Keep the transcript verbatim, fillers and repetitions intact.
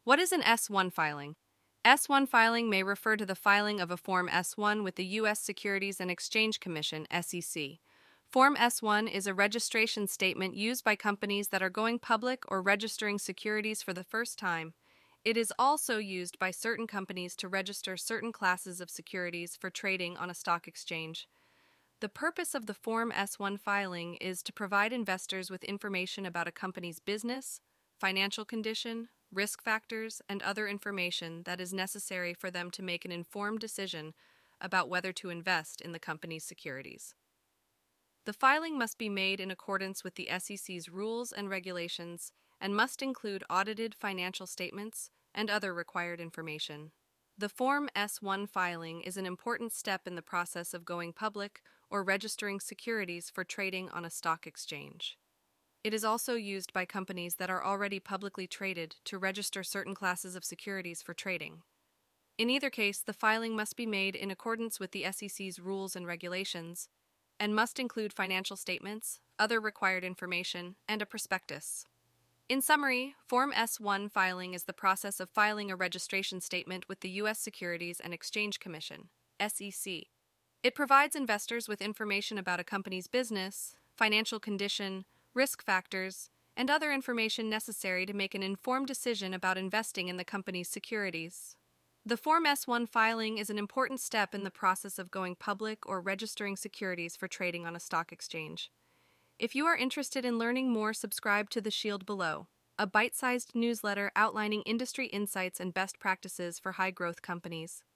What is an S one filing? S one filing may refer to the filing of a Form S one with the U S Securities and Exchange Commission, S E C. Form S one is a registration statement used by companies that are going public or registering securities for the first time. It is also used by certain companies to register certain classes of securities for trading on a stock exchange. The purpose of the Form S one filing is to provide investors with information about a company's business, financial condition, risk factors, and other information that is necessary for them to make an informed decision about whether to invest in the company's securities. The filing must be made in accordance with the S E C's rules and regulations and must include audited financial statements and other required information. The Form S one filing is an important step in the process of going public or registering securities for trading on a stock exchange. It is also used by companies that are already publicly traded to register certain classes of securities for trading. In either case, the filing must be made in accordance with the S E C's rules and regulations and must include financial statements, other required information, and a prospectus. In summary, Form S one filing is the process of filing a registration statement with the U S Securities and Exchange Commission, S E C. It provides investors with information about a company's business, financial condition, risk factors, and other information necessary to make an informed decision about investing in the company's securities. The Form S one filing is an important step in the process of going public or registering securities for trading on a stock exchange. If you are interested in learning more, subscribe to The Shield below, a bite-sized newsletter outlining industry insights and best practices for high-growth companies.